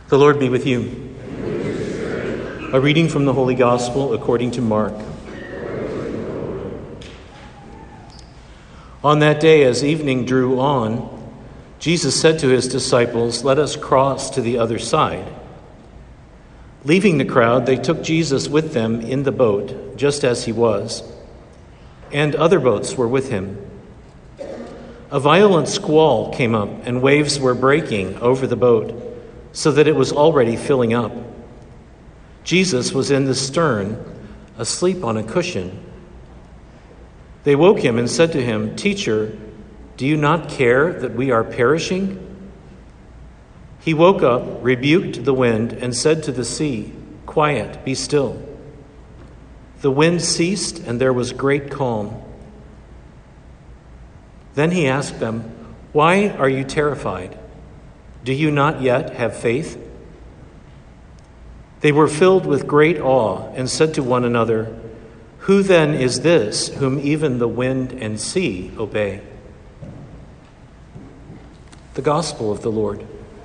The Lord be with you. A reading from the Holy Gospel according to Mark. On that day, as evening drew on, Jesus said to his disciples, "Let us cross to the other side." Leaving the crowd, they took Jesus with them in the boat, just as he was, and other boats were with him. A violent squall came up, and waves were breaking over the boat, so that it was already filling up. Jesus was in the stern, asleep on a cushion. They woke him and said to him, "Teacher, do you not care that we are perishing?" He woke up, rebuked the wind, and said to the sea, "Quiet, be still." The wind ceased, and there was great calm. Then he asked them, "Why are you terrified? Do you not yet have faith?" They were filled with great awe and said to one another, "Who then is this whom even the wind and sea obey?" The Gospel of the Lord.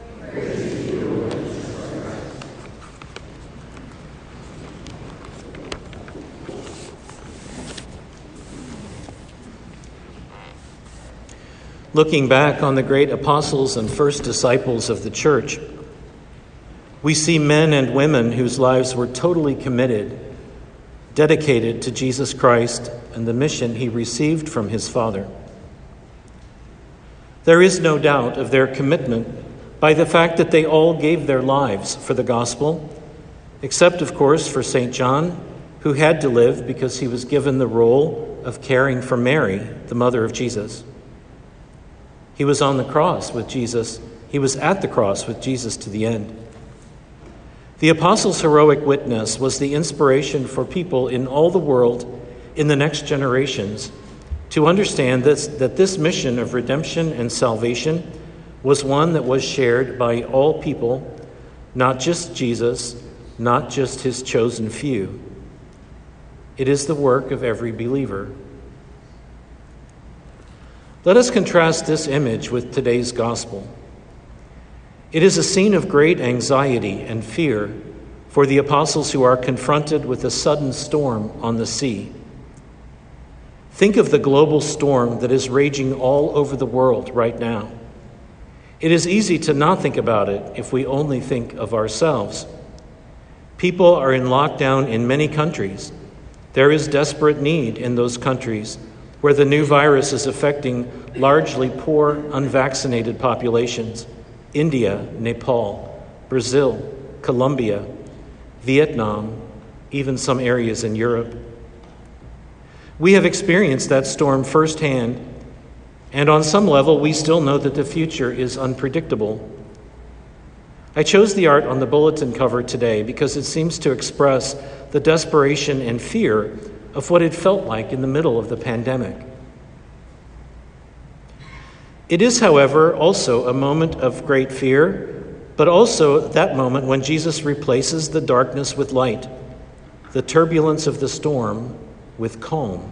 Looking back on the great apostles and first disciples of the church, we see men and women whose lives were totally committed, dedicated to Jesus Christ and the mission he received from his Father. There is no doubt of their commitment by the fact that they all gave their lives for the gospel, except, of course, for St. John, who had to live because he was given the role of caring for Mary, the mother of Jesus. He was on the cross with Jesus. He was at the cross with Jesus to the end. The apostles' heroic witness was the inspiration for people in all the world in the next generations to understand that this mission of redemption and salvation was one that was shared by all people, not just Jesus, not just his chosen few. It is the work of every believer. Let us contrast this image with today's gospel. It is a scene of great anxiety and fear for the apostles who are confronted with a sudden storm on the sea. Think of the global storm that is raging all over the world right now. It is easy to not think about it if we only think of ourselves. People are in lockdown in many countries. There is desperate need in those countries where the new virus is affecting largely poor, unvaccinated populations. India, Nepal, Brazil, Colombia, Vietnam, even some areas in Europe. We have experienced that storm firsthand, and on some level, we still know that the future is unpredictable. I chose the art on the bulletin cover today because it seems to express the desperation and fear of what it felt like in the middle of the pandemic. It is, however, also a moment of great fear, but also that moment when Jesus replaces the darkness with light, the turbulence of the storm with calm.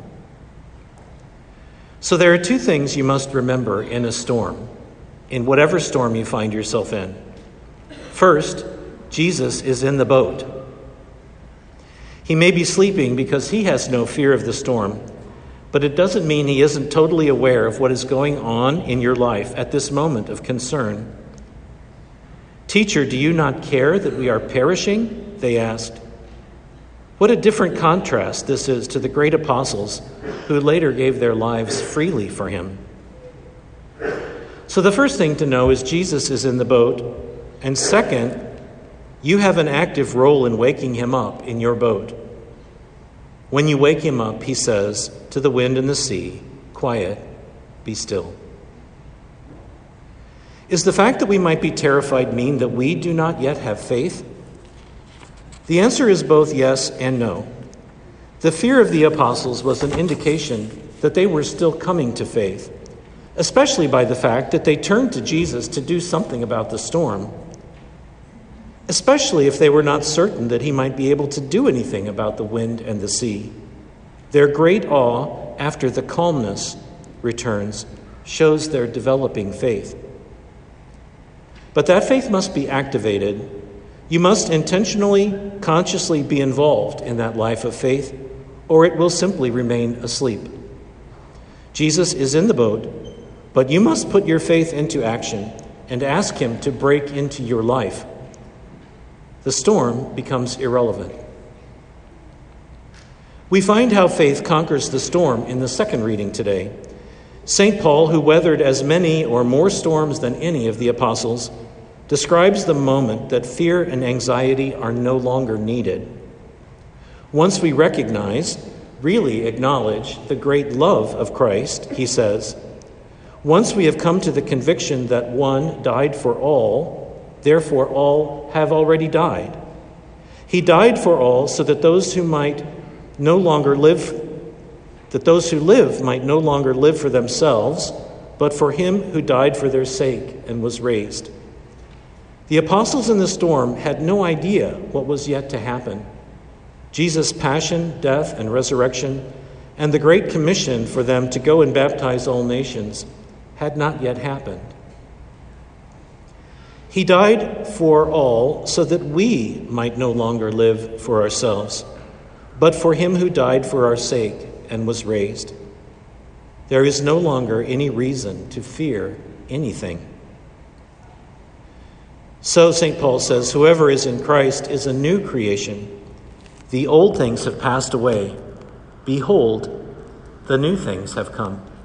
So there are two things you must remember in a storm, in whatever storm you find yourself in. First, Jesus is in the boat. He may be sleeping because he has no fear of the storm, but it doesn't mean he isn't totally aware of what is going on in your life at this moment of concern. "Teacher, do you not care that we are perishing?" they asked. What a different contrast this is to the great apostles who later gave their lives freely for him. So the first thing to know is Jesus is in the boat, and second, you have an active role in waking him up in your boat. When you wake him up, he says to the wind and the sea, "Quiet, be still." Is the fact that we might be terrified mean that we do not yet have faith? The answer is both yes and no. The fear of the apostles was an indication that they were still coming to faith, especially by the fact that they turned to Jesus to do something about the storm, especially if they were not certain that he might be able to do anything about the wind and the sea. Their great awe after the calmness returns shows their developing faith. But that faith must be activated You must intentionally, consciously be involved in that life of faith, or it will simply remain asleep. Jesus is in the boat, but you must put your faith into action and ask him to break into your life. The storm becomes irrelevant. We find how faith conquers the storm in the second reading today. St. Paul, who weathered as many or more storms than any of the apostles, describes the moment that fear and anxiety are no longer needed. Once we recognize, really acknowledge the great love of Christ, he says, once we have come to the conviction that one died for all, therefore all have already died. He died for all so that those who live might no longer live for themselves, but for him who died for their sake and was raised. The apostles in the storm had no idea what was yet to happen. Jesus' passion, death, and resurrection, and the Great Commission for them to go and baptize all nations had not yet happened. He died for all so that we might no longer live for ourselves, but for him who died for our sake and was raised. There is no longer any reason to fear anything. So St. Paul says, whoever is in Christ is a new creation. The old things have passed away. Behold, the new things have come.